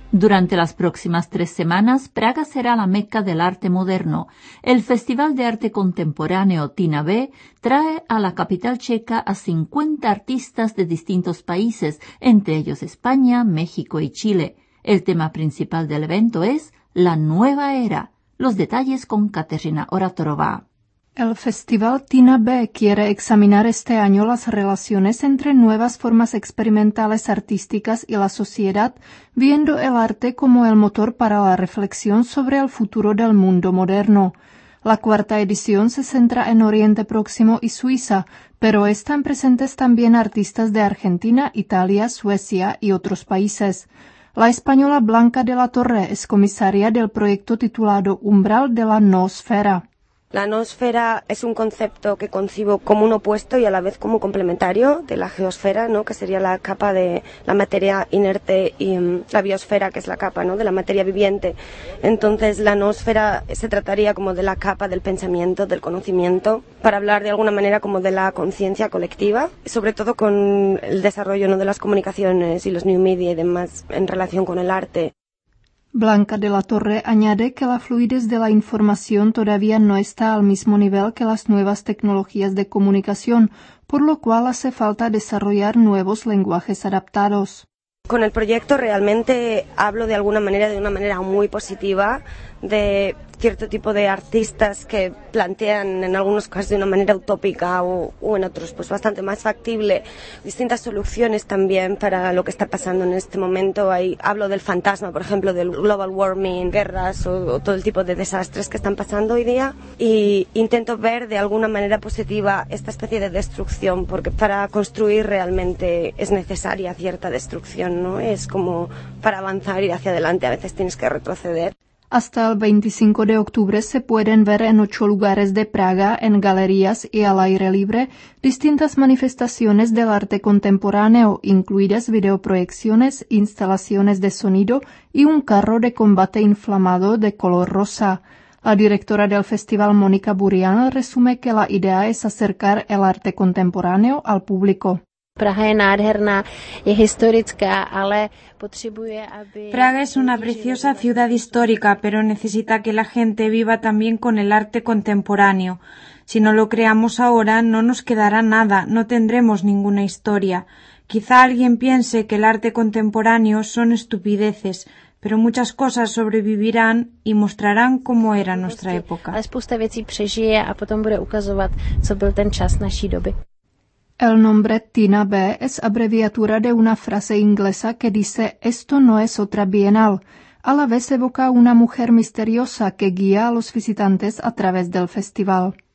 Durante las próximas 3 semanas, Praga será la meca del arte moderno. El Festival de Arte Contemporáneo Tina B trae a la capital checa a 50 artistas de distintos países, entre ellos España, México y Chile. El tema principal del evento es la nueva era. Los detalles con Kateřina Oratorová. El Festival Tina B quiere examinar este año las relaciones entre nuevas formas experimentales artísticas y la sociedad, viendo el arte como el motor para la reflexión sobre el futuro del mundo moderno. La 4ª edición se centra en Oriente Próximo y Suiza, pero están presentes también artistas de Argentina, Italia, Suecia y otros países. La española Blanca de la Torre es comisaria del proyecto titulado Umbral de la Noosfera. La noosfera es un concepto que concibo como un opuesto y a la vez como complementario de la geosfera, ¿no? Que sería la capa de la materia inerte, y la biosfera, que es la capa, ¿no? De la materia viviente. Entonces la noosfera se trataría como de la capa del pensamiento, del conocimiento, para hablar de alguna manera como de la conciencia colectiva, sobre todo con el desarrollo, ¿no? De las comunicaciones y los new media y demás en relación con el arte. Blanca de la Torre añade que la fluidez de la información todavía no está al mismo nivel que las nuevas tecnologías de comunicación, por lo cual hace falta desarrollar nuevos lenguajes adaptados. Con el proyecto realmente hablo de una manera muy positiva de cierto tipo de artistas que plantean en algunos casos de una manera utópica o en otros pues bastante más factible distintas soluciones también para lo que está pasando en este momento. Ahí hablo del fantasma, por ejemplo, del global warming, guerras o todo el tipo de desastres que están pasando hoy día, y intento ver de alguna manera positiva esta especie de destrucción, porque para construir realmente es necesaria cierta destrucción, ¿no? Es como para avanzar, ir hacia adelante, a veces tienes que retroceder. Hasta el 25 de octubre se pueden ver en 8 lugares de Praga, en galerías y al aire libre, distintas manifestaciones del arte contemporáneo, incluidas videoproyecciones, instalaciones de sonido y un carro de combate inflamado de color rosa. La directora del festival, Mónica Burian, resume que la idea es acercar el arte contemporáneo al público. Praha je nádherná, je historická, ale potřebuje, aby... Praga es una preciosa ciudad histórica, pero necesita que la gente viva también con el arte contemporáneo. Si no lo creamos ahora, no nos quedará nada, no tendremos ninguna historia. Quizá alguien piense que el arte contemporáneo son estupideces, pero muchas cosas sobrevivirán y mostrarán cómo era nuestra época. Ale spousta věcí přežije a potom bude ukazovat, co byl ten čas naší doby. El nombre Tina B es abreviatura de una frase inglesa que dice «esto no es otra bienal». A la vez evoca una mujer misteriosa que guía a los visitantes a través del festival.